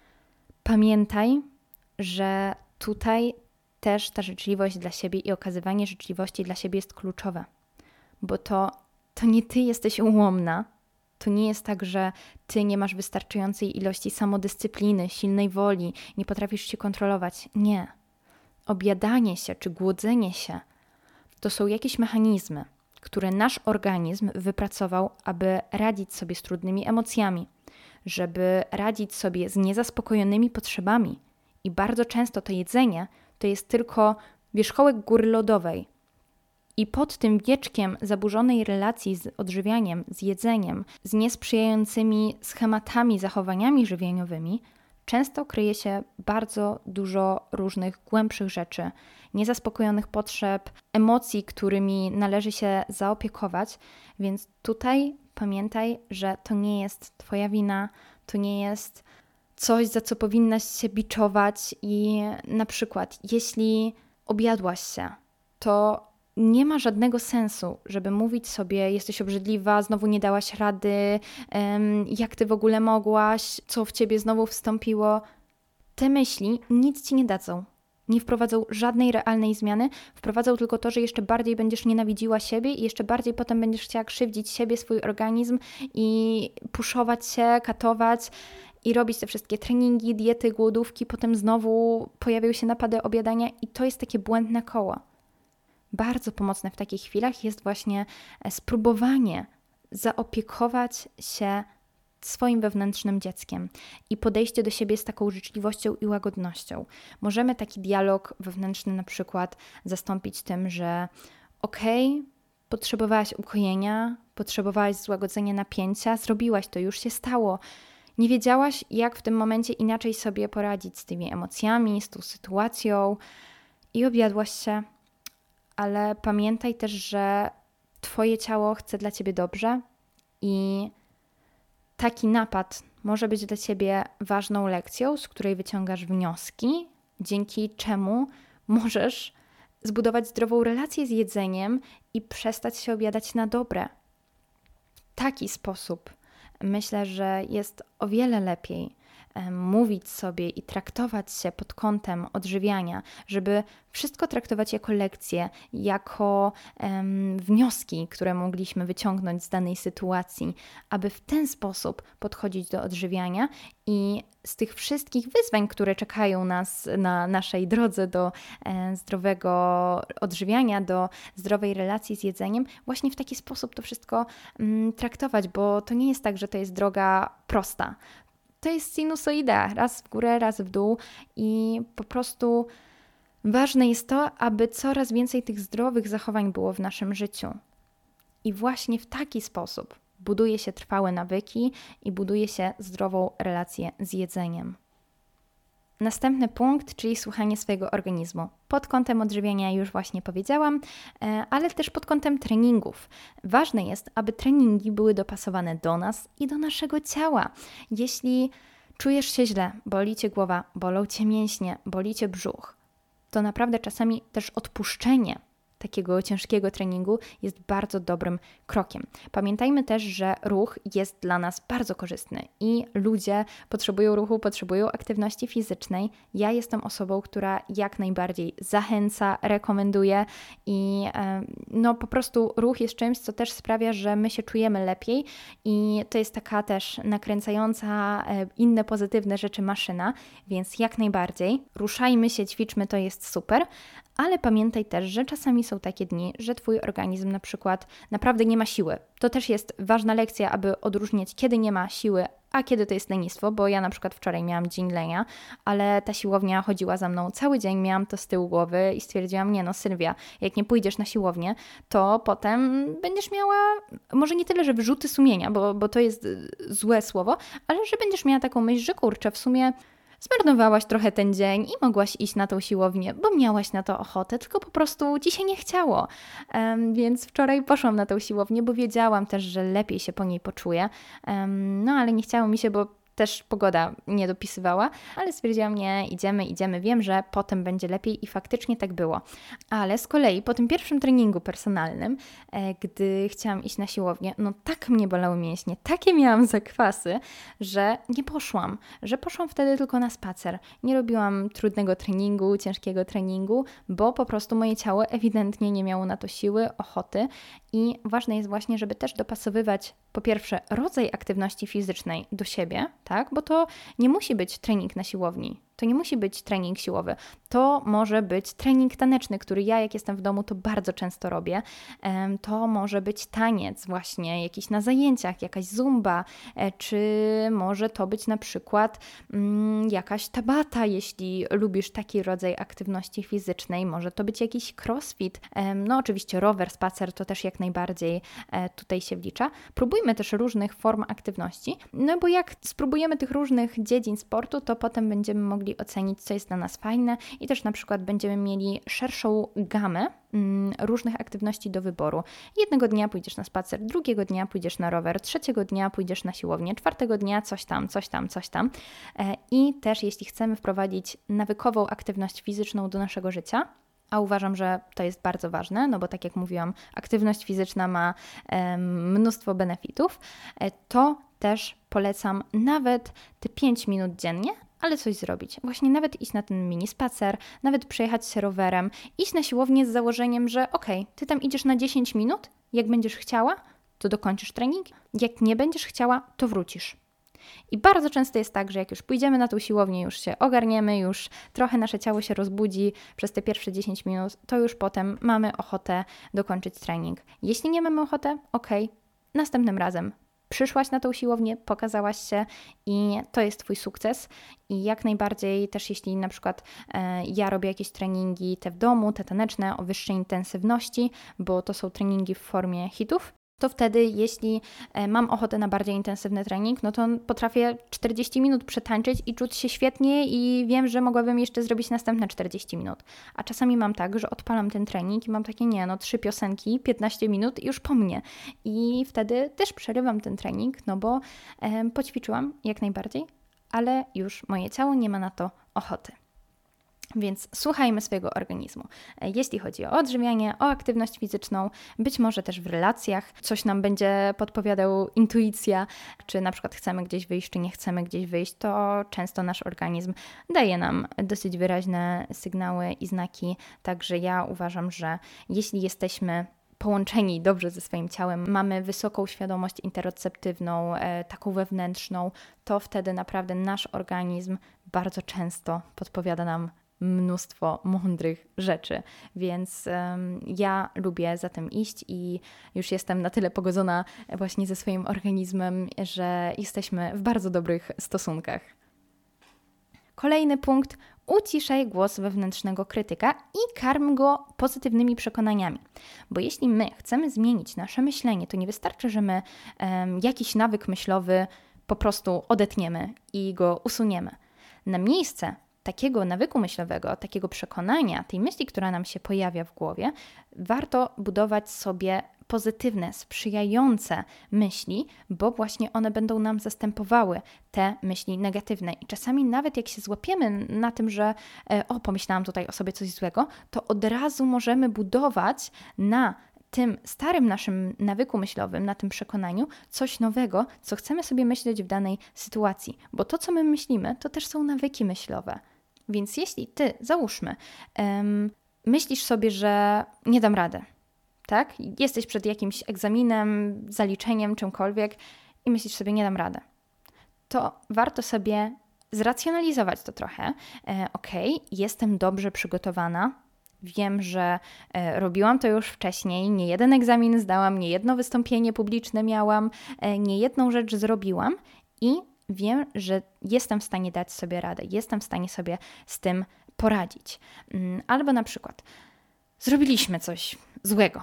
pamiętaj, że tutaj też ta życzliwość dla siebie i okazywanie życzliwości dla siebie jest kluczowe. Bo to, to nie ty jesteś ułomna, to nie jest tak, że ty nie masz wystarczającej ilości samodyscypliny, silnej woli, nie potrafisz się kontrolować. Nie. Objadanie się czy głodzenie się to są jakieś mechanizmy, które nasz organizm wypracował, aby radzić sobie z trudnymi emocjami, żeby radzić sobie z niezaspokojonymi potrzebami. I bardzo często to jedzenie to jest tylko wierzchołek góry lodowej. I pod tym wieczkiem zaburzonej relacji z odżywianiem, z jedzeniem, z niesprzyjającymi schematami, zachowaniami żywieniowymi, często kryje się bardzo dużo różnych głębszych rzeczy, niezaspokojonych potrzeb, emocji, którymi należy się zaopiekować, więc tutaj pamiętaj, że to nie jest Twoja wina, to nie jest coś, za co powinnaś się biczować i na przykład jeśli objadłaś się, to nie ma żadnego sensu, żeby mówić sobie, jesteś obrzydliwa, znowu nie dałaś rady, um, jak ty w ogóle mogłaś, co w ciebie znowu wstąpiło. Te myśli nic ci nie dadzą. Nie wprowadzą żadnej realnej zmiany, wprowadzą tylko to, że jeszcze bardziej będziesz nienawidziła siebie i jeszcze bardziej potem będziesz chciała krzywdzić siebie, swój organizm i puszować się, katować i robić te wszystkie treningi, diety, głodówki, potem znowu pojawiają się napady objadania i to jest takie błędne koło. Bardzo pomocne w takich chwilach jest właśnie spróbowanie zaopiekować się swoim wewnętrznym dzieckiem i podejście do siebie z taką życzliwością i łagodnością. Możemy taki dialog wewnętrzny na przykład zastąpić tym, że okej, okay, potrzebowałaś ukojenia, potrzebowałaś złagodzenia napięcia, zrobiłaś to, już się stało. Nie wiedziałaś, jak w tym momencie inaczej sobie poradzić z tymi emocjami, z tą sytuacją i objadłaś się. Ale pamiętaj też, że Twoje ciało chce dla Ciebie dobrze i taki napad może być dla Ciebie ważną lekcją, z której wyciągasz wnioski, dzięki czemu możesz zbudować zdrową relację z jedzeniem i przestać się objadać na dobre. W taki sposób myślę, że jest o wiele lepiej mówić sobie i traktować się pod kątem odżywiania, żeby wszystko traktować jako lekcje, jako um, wnioski, które mogliśmy wyciągnąć z danej sytuacji, aby w ten sposób podchodzić do odżywiania i z tych wszystkich wyzwań, które czekają nas na naszej drodze do e, zdrowego odżywiania, do zdrowej relacji z jedzeniem, właśnie w taki sposób to wszystko um, traktować, bo to nie jest tak, że to jest droga prosta. To jest sinusoida, raz w górę, raz w dół i po prostu ważne jest to, aby coraz więcej tych zdrowych zachowań było w naszym życiu. I właśnie w taki sposób buduje się trwałe nawyki i buduje się zdrową relację z jedzeniem. Następny punkt, czyli słuchanie swojego organizmu. Pod kątem odżywiania już właśnie powiedziałam, ale też pod kątem treningów. Ważne jest, aby treningi były dopasowane do nas i do naszego ciała. Jeśli czujesz się źle, boli Cię głowa, bolą Cię mięśnie, boli Cię brzuch, to naprawdę czasami też odpuszczenie takiego ciężkiego treningu jest bardzo dobrym krokiem. Pamiętajmy też, że ruch jest dla nas bardzo korzystny i ludzie potrzebują ruchu, potrzebują aktywności fizycznej. Ja jestem osobą, która jak najbardziej zachęca, rekomenduje i no po prostu ruch jest czymś, co też sprawia, że my się czujemy lepiej i to jest taka też nakręcająca inne pozytywne rzeczy maszyna, więc jak najbardziej ruszajmy się, ćwiczmy, to jest super. Ale pamiętaj też, że czasami są takie dni, że Twój organizm na przykład naprawdę nie ma siły. To też jest ważna lekcja, aby odróżniać, kiedy nie ma siły, a kiedy to jest lenistwo, bo ja na przykład wczoraj miałam dzień lenia, ale ta siłownia chodziła za mną cały dzień, miałam to z tyłu głowy i stwierdziłam, nie no Sylwia, jak nie pójdziesz na siłownię, to potem będziesz miała, może nie tyle, że wyrzuty sumienia, bo, bo to jest złe słowo, ale że będziesz miała taką myśl, że kurczę, w sumie zmarnowałaś trochę ten dzień i mogłaś iść na tą siłownię, bo miałaś na to ochotę, tylko po prostu Ci się nie chciało. Um, więc wczoraj poszłam na tą siłownię, bo wiedziałam też, że lepiej się po niej poczuję. Um, no ale nie chciało mi się, bo też pogoda nie dopisywała, ale stwierdziłam, nie, idziemy, idziemy, wiem, że potem będzie lepiej i faktycznie tak było. Ale z kolei po tym pierwszym treningu personalnym, e, gdy chciałam iść na siłownię, no tak mnie bolały mięśnie, takie miałam zakwasy, że nie poszłam, że poszłam wtedy tylko na spacer. Nie robiłam trudnego treningu, ciężkiego treningu, bo po prostu moje ciało ewidentnie nie miało na to siły, ochoty i ważne jest właśnie, żeby też dopasowywać po pierwsze rodzaj aktywności fizycznej do siebie, tak? Bo to nie musi być trening na siłowni, to nie musi być trening siłowy, to może być trening taneczny, który ja jak jestem w domu to bardzo często robię, to może być taniec właśnie, jakiś na zajęciach, jakaś zumba, czy może to być na przykład mm, jakaś tabata, jeśli lubisz taki rodzaj aktywności fizycznej, może to być jakiś crossfit, no oczywiście rower, spacer to też jak najbardziej tutaj się wlicza. Próbujmy też różnych form aktywności, no bo jak spróbujemy tych różnych dziedzin sportu, to potem będziemy mogli ocenić, co jest dla nas fajne i też na przykład będziemy mieli szerszą gamę mm, różnych aktywności do wyboru. Jednego dnia pójdziesz na spacer, drugiego dnia pójdziesz na rower, trzeciego dnia pójdziesz na siłownię, czwartego dnia coś tam, coś tam, coś tam. E, I też jeśli chcemy wprowadzić nawykową aktywność fizyczną do naszego życia, a uważam, że to jest bardzo ważne, no bo tak jak mówiłam, aktywność fizyczna ma e, mnóstwo benefitów, e, to też polecam nawet te pięć minut dziennie, ale coś zrobić. Właśnie nawet iść na ten mini spacer, nawet przejechać się rowerem, iść na siłownię z założeniem, że okej, okay, Ty tam idziesz na dziesięć minut, jak będziesz chciała, to dokończysz trening, jak nie będziesz chciała, to wrócisz. I bardzo często jest tak, że jak już pójdziemy na tą siłownię, już się ogarniemy, już trochę nasze ciało się rozbudzi przez te pierwsze dziesięć minut, to już potem mamy ochotę dokończyć trening. Jeśli nie mamy ochoty, okej, okay, następnym razem przyszłaś na tą siłownię, pokazałaś się i to jest Twój sukces i jak najbardziej też jeśli na przykład e, ja robię jakieś treningi te w domu, te taneczne o wyższej intensywności, bo to są treningi w formie hitów, to wtedy jeśli e, mam ochotę na bardziej intensywny trening, no to potrafię czterdzieści minut przetańczyć i czuć się świetnie i wiem, że mogłabym jeszcze zrobić następne czterdzieści minut. A czasami mam tak, że odpalam ten trening i mam takie nie, no trzy piosenki, piętnaście minut i już po mnie. I wtedy też przerywam ten trening, no bo e, poćwiczyłam jak najbardziej, ale już moje ciało nie ma na to ochoty. Więc słuchajmy swojego organizmu. Jeśli chodzi o odżywianie, o aktywność fizyczną, być może też w relacjach, coś nam będzie podpowiadał intuicja, czy na przykład chcemy gdzieś wyjść, czy nie chcemy gdzieś wyjść, to często nasz organizm daje nam dosyć wyraźne sygnały i znaki. Także ja uważam, że jeśli jesteśmy połączeni dobrze ze swoim ciałem, mamy wysoką świadomość interoceptywną, e, taką wewnętrzną, to wtedy naprawdę nasz organizm bardzo często podpowiada nam mnóstwo mądrych rzeczy, więc um, ja lubię za tym iść i już jestem na tyle pogodzona właśnie ze swoim organizmem, że jesteśmy w bardzo dobrych stosunkach. Kolejny punkt. Uciszaj głos wewnętrznego krytyka i karm go pozytywnymi przekonaniami. Bo jeśli my chcemy zmienić nasze myślenie, to nie wystarczy, że my um, jakiś nawyk myślowy po prostu odetniemy i go usuniemy. Na miejsce takiego nawyku myślowego, takiego przekonania, tej myśli, która nam się pojawia w głowie, warto budować sobie pozytywne, sprzyjające myśli, bo właśnie one będą nam zastępowały te myśli negatywne. I czasami nawet jak się złapiemy na tym, że o, pomyślałam tutaj o sobie coś złego, to od razu możemy budować na tym starym naszym nawyku myślowym, na tym przekonaniu coś nowego, co chcemy sobie myśleć w danej sytuacji. Bo to, co my myślimy, to też są nawyki myślowe. Więc jeśli ty, załóżmy, um, myślisz sobie, że nie dam rady, tak? Jesteś przed jakimś egzaminem, zaliczeniem, czymkolwiek i myślisz sobie, nie dam rady, to warto sobie zracjonalizować to trochę. E, Okej, jestem dobrze przygotowana, wiem, że e, robiłam to już wcześniej, nie jeden egzamin zdałam, nie jedno wystąpienie publiczne miałam, e, nie jedną rzecz zrobiłam i wiem, że jestem w stanie dać sobie radę, jestem w stanie sobie z tym poradzić. Albo na przykład zrobiliśmy coś złego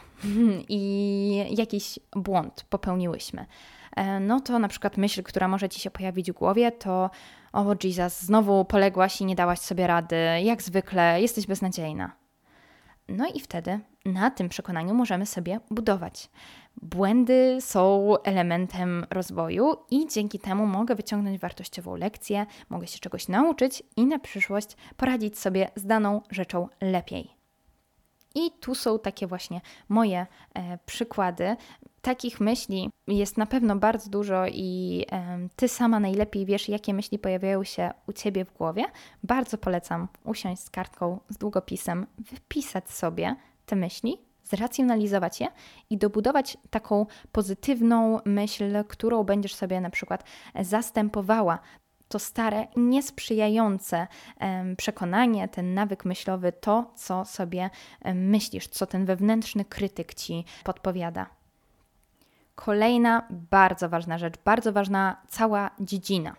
i jakiś błąd popełniłyśmy. No to na przykład myśl, która może Ci się pojawić w głowie, to o Jesus, znowu poległaś i nie dałaś sobie rady, jak zwykle, jesteś beznadziejna. No i wtedy na tym przekonaniu możemy sobie budować. Błędy są elementem rozwoju i dzięki temu mogę wyciągnąć wartościową lekcję, mogę się czegoś nauczyć i na przyszłość poradzić sobie z daną rzeczą lepiej. I tu są takie właśnie moje e, przykłady. Takich myśli jest na pewno bardzo dużo i e, Ty sama najlepiej wiesz, jakie myśli pojawiają się u Ciebie w głowie. Bardzo polecam usiąść z kartką, z długopisem, wypisać sobie te myśli, zracjonalizować je i dobudować taką pozytywną myśl, którą będziesz sobie na przykład zastępowała to stare, niesprzyjające em, przekonanie, ten nawyk myślowy, to, co sobie em, myślisz, co ten wewnętrzny krytyk Ci podpowiada. Kolejna bardzo ważna rzecz, bardzo ważna cała dziedzina.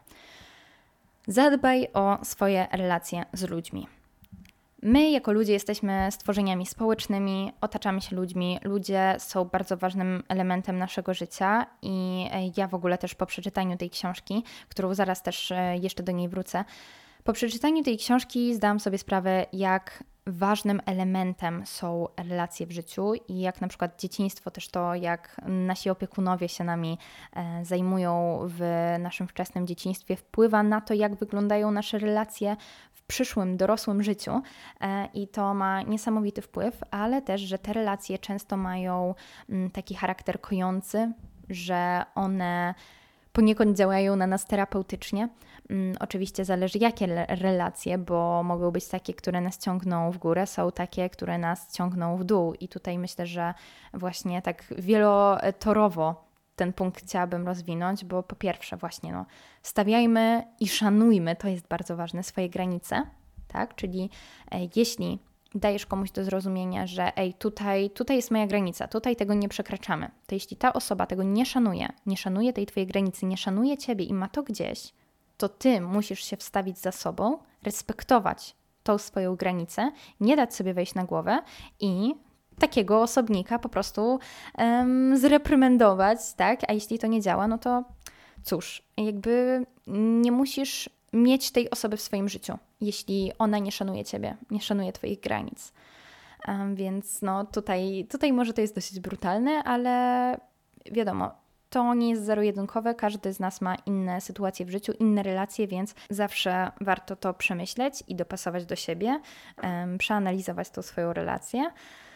Zadbaj o swoje relacje z ludźmi. My jako ludzie jesteśmy stworzeniami społecznymi, otaczamy się ludźmi, ludzie są bardzo ważnym elementem naszego życia i ja w ogóle też po przeczytaniu tej książki, którą zaraz też jeszcze do niej wrócę, po przeczytaniu tej książki zdałam sobie sprawę, jak ważnym elementem są relacje w życiu i jak na przykład dzieciństwo, też to jak nasi opiekunowie się nami e, zajmują w naszym wczesnym dzieciństwie, wpływa na to, jak wyglądają nasze relacje w przyszłym, dorosłym życiu e, i to ma niesamowity wpływ, ale też, że te relacje często mają m, taki charakter kojący, że one poniekąd działają na nas terapeutycznie. Hmm, oczywiście zależy jakie relacje, bo mogą być takie, które nas ciągną w górę, są takie, które nas ciągną w dół i tutaj myślę, że właśnie tak wielotorowo ten punkt chciałabym rozwinąć, bo po pierwsze właśnie no, stawiajmy i szanujmy, to jest bardzo ważne, swoje granice, tak? Czyli e, jeśli dajesz komuś do zrozumienia, że ej, tutaj, tutaj jest moja granica, tutaj tego nie przekraczamy, to jeśli ta osoba tego nie szanuje, nie szanuje tej twojej granicy, nie szanuje ciebie i ma to gdzieś, to ty musisz się wstawić za sobą, respektować tą swoją granicę, nie dać sobie wejść na głowę i takiego osobnika po prostu um, zreprymendować, tak? A jeśli to nie działa, no to cóż, jakby nie musisz mieć tej osoby w swoim życiu, jeśli ona nie szanuje ciebie, nie szanuje twoich granic. Um, więc no tutaj, tutaj może to jest dosyć brutalne, ale wiadomo, to nie jest zero-jedynkowe, każdy z nas ma inne sytuacje w życiu, inne relacje, więc zawsze warto to przemyśleć i dopasować do siebie, um, przeanalizować tą swoją relację.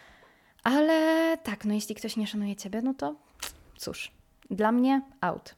Ale tak, no jeśli ktoś nie szanuje ciebie, no to cóż, dla mnie out.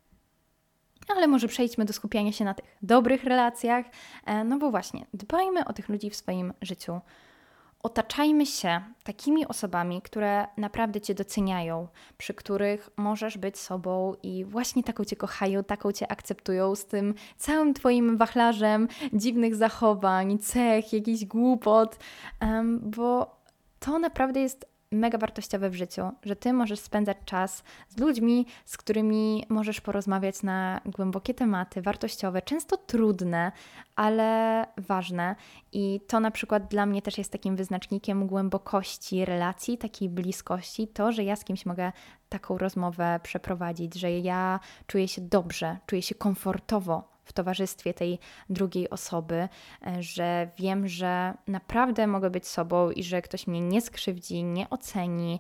Ale może przejdźmy do skupiania się na tych dobrych relacjach, no bo właśnie, dbajmy o tych ludzi w swoim życiu. Otaczajmy się takimi osobami, które naprawdę Cię doceniają, przy których możesz być sobą i właśnie taką Cię kochają, taką Cię akceptują z tym całym Twoim wachlarzem dziwnych zachowań, cech, jakichś głupot, um, bo to naprawdę jest mega wartościowe w życiu, że Ty możesz spędzać czas z ludźmi, z którymi możesz porozmawiać na głębokie tematy, wartościowe, często trudne, ale ważne. I to na przykład dla mnie też jest takim wyznacznikiem głębokości relacji, takiej bliskości, to, że ja z kimś mogę taką rozmowę przeprowadzić, że ja czuję się dobrze, czuję się komfortowo w w towarzystwie tej drugiej osoby, że wiem, że naprawdę mogę być sobą i że ktoś mnie nie skrzywdzi, nie oceni,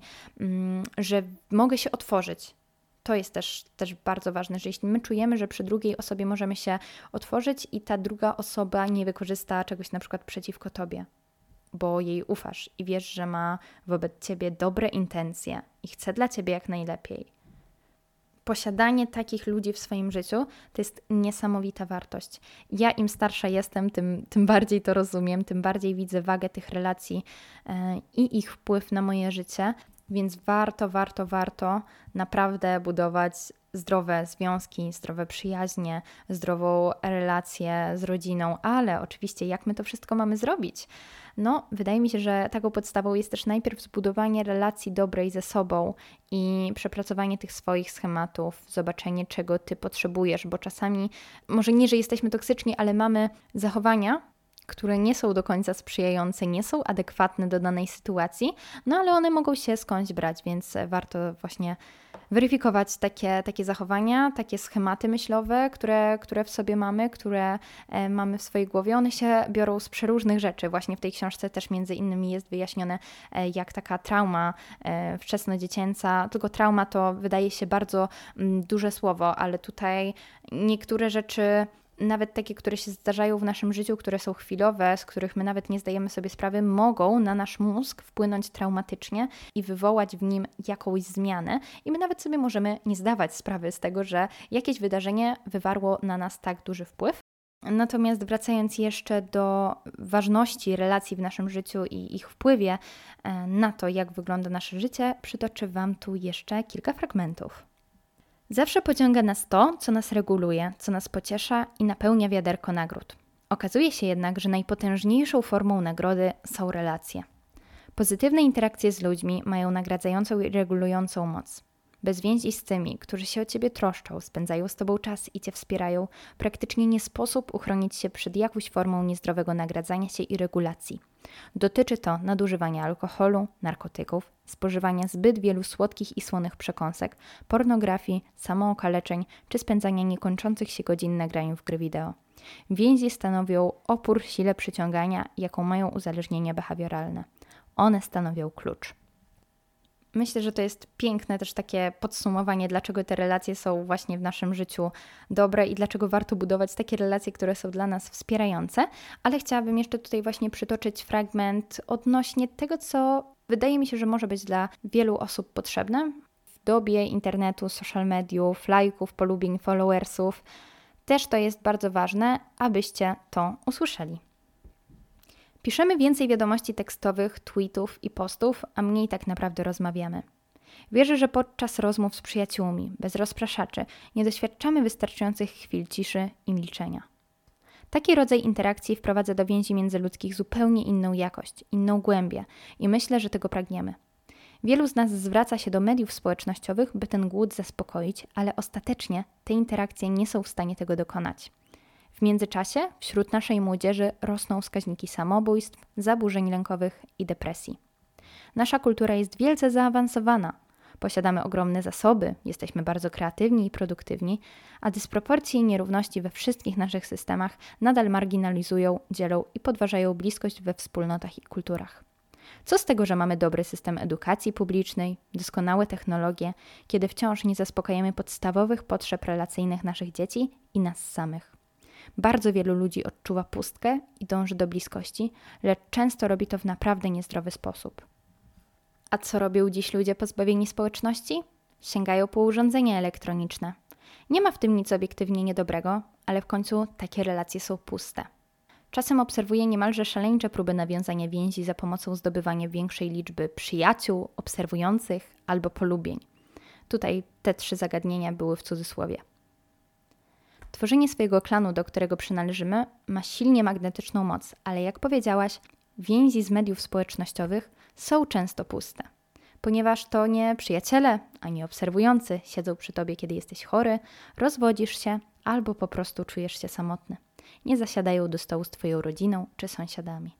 że mogę się otworzyć. To jest też, też bardzo ważne, że jeśli my czujemy, że przy drugiej osobie możemy się otworzyć i ta druga osoba nie wykorzysta czegoś na przykład przeciwko tobie, bo jej ufasz i wiesz, że ma wobec ciebie dobre intencje i chce dla ciebie jak najlepiej. Posiadanie takich ludzi w swoim życiu to jest niesamowita wartość. Ja im starsza jestem, tym, tym bardziej to rozumiem, tym bardziej widzę wagę tych relacji yy, i ich wpływ na moje życie, więc warto, warto, warto naprawdę budować zdrowe związki, zdrowe przyjaźnie, zdrową relację z rodziną, ale oczywiście jak my to wszystko mamy zrobić? No, wydaje mi się, że taką podstawą jest też najpierw zbudowanie relacji dobrej ze sobą i przepracowanie tych swoich schematów, zobaczenie, czego ty potrzebujesz, bo czasami, może nie, że jesteśmy toksyczni, ale mamy zachowania, które nie są do końca sprzyjające, nie są adekwatne do danej sytuacji, no ale one mogą się skądś brać, więc warto właśnie weryfikować takie, takie zachowania, takie schematy myślowe, które, które w sobie mamy, które e, mamy w swojej głowie. One się biorą z przeróżnych rzeczy. Właśnie w tej książce też między innymi jest wyjaśnione, e, jak taka trauma e, wczesnodziecięca, tylko trauma to wydaje się bardzo m, duże słowo, ale tutaj niektóre rzeczy, nawet takie, które się zdarzają w naszym życiu, które są chwilowe, z których my nawet nie zdajemy sobie sprawy, mogą na nasz mózg wpłynąć traumatycznie i wywołać w nim jakąś zmianę. I my nawet sobie możemy nie zdawać sprawy z tego, że jakieś wydarzenie wywarło na nas tak duży wpływ. Natomiast wracając jeszcze do ważności relacji w naszym życiu i ich wpływie na to, jak wygląda nasze życie, przytoczę Wam tu jeszcze kilka fragmentów. Zawsze pociąga nas to, co nas reguluje, co nas pociesza i napełnia wiaderko nagród. Okazuje się jednak, że najpotężniejszą formą nagrody są relacje. Pozytywne interakcje z ludźmi mają nagradzającą i regulującą moc. Bez więzi z tymi, którzy się o Ciebie troszczą, spędzają z Tobą czas i Cię wspierają, praktycznie nie sposób uchronić się przed jakąś formą niezdrowego nagradzania się i regulacji. Dotyczy to nadużywania alkoholu, narkotyków, spożywania zbyt wielu słodkich i słonych przekąsek, pornografii, samookaleczeń czy spędzania niekończących się godzin na graniu w gry wideo. Więzi stanowią opór sile przyciągania, jaką mają uzależnienia behawioralne. One stanowią klucz. Myślę, że to jest piękne też takie podsumowanie, dlaczego te relacje są właśnie w naszym życiu dobre i dlaczego warto budować takie relacje, które są dla nas wspierające, ale chciałabym jeszcze tutaj właśnie przytoczyć fragment odnośnie tego, co wydaje mi się, że może być dla wielu osób potrzebne. W dobie internetu, social mediów, lajków, polubień, followersów też to jest bardzo ważne, abyście to usłyszeli. Piszemy więcej wiadomości tekstowych, tweetów i postów, a mniej tak naprawdę rozmawiamy. Wierzę, że podczas rozmów z przyjaciółmi, bez rozpraszaczy, nie doświadczamy wystarczających chwil ciszy i milczenia. Taki rodzaj interakcji wprowadza do więzi międzyludzkich zupełnie inną jakość, inną głębię i myślę, że tego pragniemy. Wielu z nas zwraca się do mediów społecznościowych, by ten głód zaspokoić, ale ostatecznie te interakcje nie są w stanie tego dokonać. W międzyczasie wśród naszej młodzieży rosną wskaźniki samobójstw, zaburzeń lękowych i depresji. Nasza kultura jest wielce zaawansowana. Posiadamy ogromne zasoby, jesteśmy bardzo kreatywni i produktywni, a dysproporcje i nierówności we wszystkich naszych systemach nadal marginalizują, dzielą i podważają bliskość we wspólnotach i kulturach. Co z tego, że mamy dobry system edukacji publicznej, doskonałe technologie, kiedy wciąż nie zaspokajamy podstawowych potrzeb relacyjnych naszych dzieci i nas samych? Bardzo wielu ludzi odczuwa pustkę i dąży do bliskości, lecz często robi to w naprawdę niezdrowy sposób. A co robią dziś ludzie pozbawieni społeczności? Sięgają po urządzenia elektroniczne. Nie ma w tym nic obiektywnie niedobrego, ale w końcu takie relacje są puste. Czasem obserwuję niemalże szaleńcze próby nawiązania więzi za pomocą zdobywania większej liczby przyjaciół, obserwujących albo polubień. Tutaj te trzy zagadnienia były w cudzysłowie. Tworzenie swojego klanu, do którego przynależymy, ma silnie magnetyczną moc, ale jak powiedziałaś, więzi z mediów społecznościowych są często puste, ponieważ to nie przyjaciele, ani obserwujący siedzą przy tobie, kiedy jesteś chory, rozwodzisz się albo po prostu czujesz się samotny. Nie zasiadają do stołu z twoją rodziną czy sąsiadami.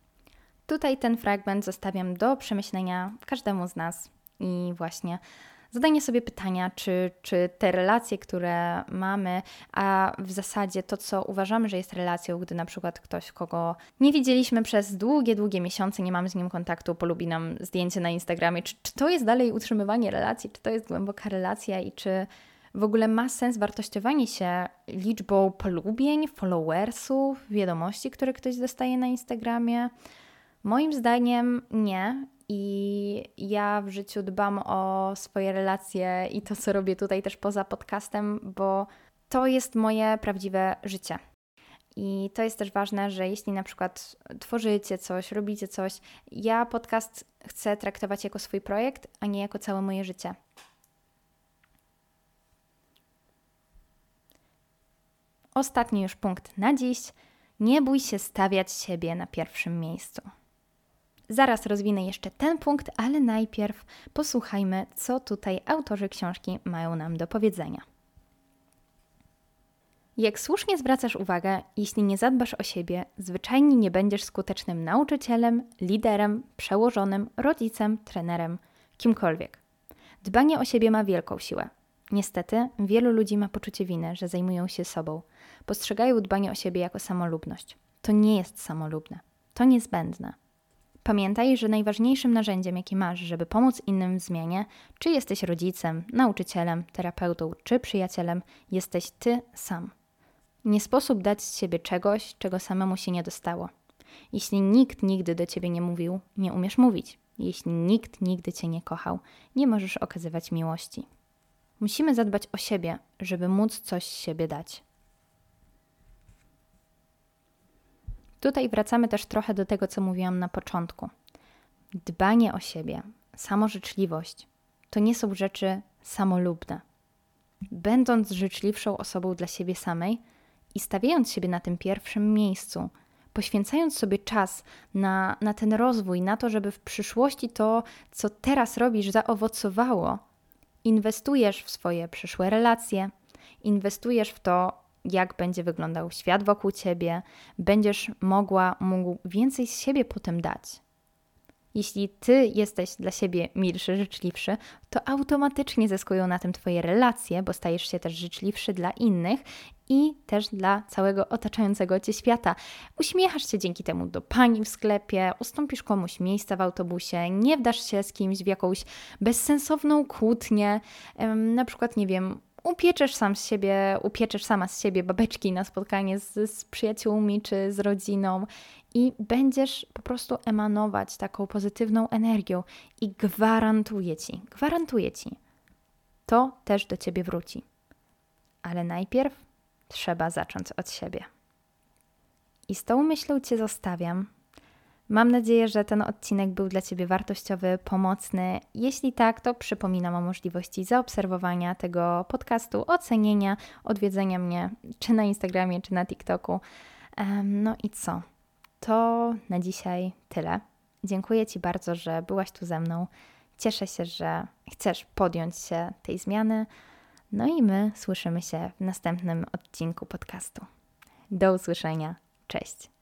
Tutaj ten fragment zostawiam do przemyślenia każdemu z nas i właśnie Zadanie sobie pytania, czy, czy te relacje, które mamy, a w zasadzie to, co uważamy, że jest relacją, gdy na przykład ktoś, kogo nie widzieliśmy przez długie, długie miesiące, nie mamy z nim kontaktu, polubi nam zdjęcie na Instagramie, czy, czy to jest dalej utrzymywanie relacji, czy to jest głęboka relacja i czy w ogóle ma sens wartościowanie się liczbą polubień, followersów, wiadomości, które ktoś dostaje na Instagramie? Moim zdaniem nie. I ja w życiu dbam o swoje relacje i to, co robię tutaj też poza podcastem, bo to jest moje prawdziwe życie. I to jest też ważne, że jeśli na przykład tworzycie coś, robicie coś, ja podcast chcę traktować jako swój projekt, a nie jako całe moje życie. Ostatni już punkt na dziś. Nie bój się stawiać siebie na pierwszym miejscu. Zaraz rozwinę jeszcze ten punkt, ale najpierw posłuchajmy, co tutaj autorzy książki mają nam do powiedzenia. Jak słusznie zwracasz uwagę, jeśli nie zadbasz o siebie, zwyczajnie nie będziesz skutecznym nauczycielem, liderem, przełożonym, rodzicem, trenerem, kimkolwiek. Dbanie o siebie ma wielką siłę. Niestety, wielu ludzi ma poczucie winy, że zajmują się sobą. Postrzegają dbanie o siebie jako samolubność. To nie jest samolubne. To niezbędne. Pamiętaj, że najważniejszym narzędziem, jakie masz, żeby pomóc innym w zmianie, czy jesteś rodzicem, nauczycielem, terapeutą, czy przyjacielem, jesteś ty sam. Nie sposób dać z siebie czegoś, czego samemu się nie dostało. Jeśli nikt nigdy do ciebie nie mówił, nie umiesz mówić. Jeśli nikt nigdy cię nie kochał, nie możesz okazywać miłości. Musimy zadbać o siebie, żeby móc coś z siebie dać. Tutaj wracamy też trochę do tego, co mówiłam na początku. Dbanie o siebie, samożyczliwość to nie są rzeczy samolubne. Będąc życzliwszą osobą dla siebie samej i stawiając siebie na tym pierwszym miejscu, poświęcając sobie czas na, na ten rozwój, na to, żeby w przyszłości to, co teraz robisz, zaowocowało, inwestujesz w swoje przyszłe relacje, inwestujesz w to, jak będzie wyglądał świat wokół ciebie, będziesz mogła, mógł więcej z siebie potem dać. Jeśli ty jesteś dla siebie milszy, życzliwszy, to automatycznie zyskują na tym twoje relacje, bo stajesz się też życzliwszy dla innych i też dla całego otaczającego cię świata. Uśmiechasz się dzięki temu do pani w sklepie, ustąpisz komuś miejsca w autobusie, nie wdasz się z kimś w jakąś bezsensowną kłótnię, na przykład, nie wiem, upieczesz sam z siebie, upieczesz sama z siebie babeczki na spotkanie z, z przyjaciółmi czy z rodziną i będziesz po prostu emanować taką pozytywną energią i gwarantuję ci, gwarantuję ci, to też do ciebie wróci. Ale najpierw trzeba zacząć od siebie. I z tą myślą cię zostawiam. Mam nadzieję, że ten odcinek był dla ciebie wartościowy, pomocny. Jeśli tak, to przypominam o możliwości zaobserwowania tego podcastu, ocenienia, odwiedzenia mnie czy na Instagramie, czy na TikToku. No i co? To na dzisiaj tyle. Dziękuję ci bardzo, że byłaś tu ze mną. Cieszę się, że chcesz podjąć się tej zmiany. No i my słyszymy się w następnym odcinku podcastu. Do usłyszenia. Cześć.